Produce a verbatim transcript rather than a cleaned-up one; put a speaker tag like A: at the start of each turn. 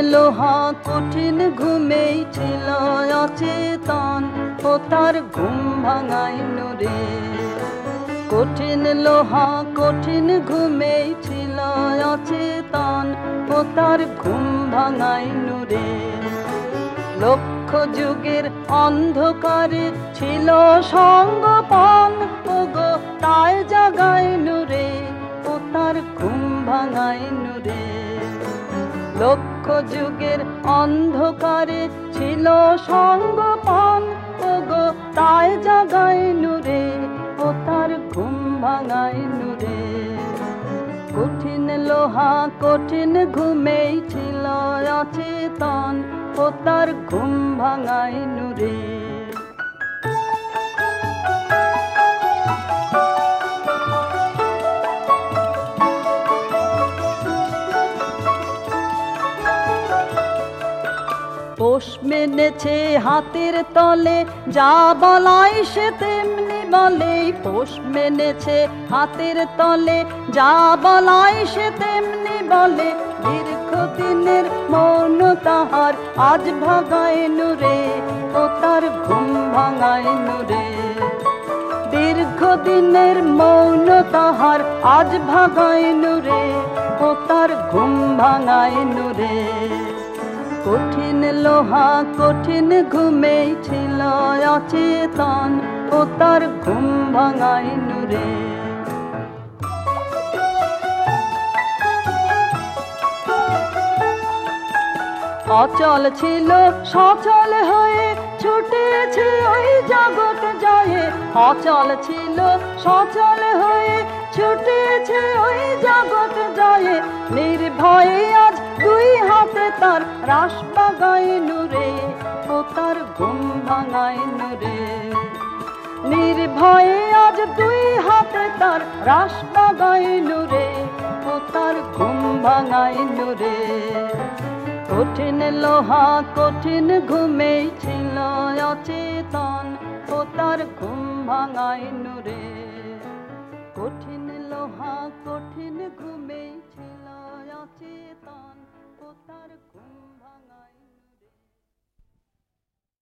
A: লোহা কঠিন ঘুমেই ছিল অচেতন, ও তার ঘুম ভাঙাইল রে। কঠিন লোহা কঠিন ঘুমেই ছিল অচেতন, ও তার ঘুম ভাঙাইল রে। লক্ষ যুগের অন্ধকারে ছিল সঙ্গপন, ওগো তাই জাগাইল রে, ও তার ঘুম ভাঙাইল রে। লক্ষ যুগের অন্ধকারে ছিল সঙ্গপন, ওগো তাই জাগাইল রে, ও তার ঘুম ভাঙাইল রে। কঠিন লোহা কঠিন ঘুমেই ছিল অচেতন, ও তার ঘুম ভাঙাইল রে। পোষ মেনেছে হাতের তলে, যা বলাই সে তেমনি বলে। পোষ মেনেছে হাতের তলে, যা বলাই সে তেমনি বলে। দীর্ঘদিনের মৌন তাহার আজ ভাঙাইল রে, ও তার ঘুম ভাঙাইল রে। দীর্ঘদিনের মৌন তাহার আজ ভাঙাইল রে, ও তার ঘুম ভাঙাইল রে। কঠিন লোহা কঠিন ঘুমেই ছিল অচেতন, ও তার ঘুম ভাঙাইল রে। অচল ছিল সচল হয়ে ছুটেছে ওই জগৎ জয়ে। অচল ছিল সচল হয়ে ছুটেছে ওই জগৎ জয়ে। নির্ভয়ে আজ দুই হাতে তার রাস বাগাইল রে, ও তার ঘুম ভাঙাইল রে। নির্ভয়ে আজ দুই হাতে তার রাস বাগাইল রে, ও তার ঘুম ভাঙাইল রে। কঠিন লোহা কঠিন ঘুমেই ছিল অচেতন, ও তার ঘুম ভাঙাইল রে। কঠিন লোহা কঠিন ঘুমেই ছিল অচেতন, ও তার ঘুম ভাঙাইল।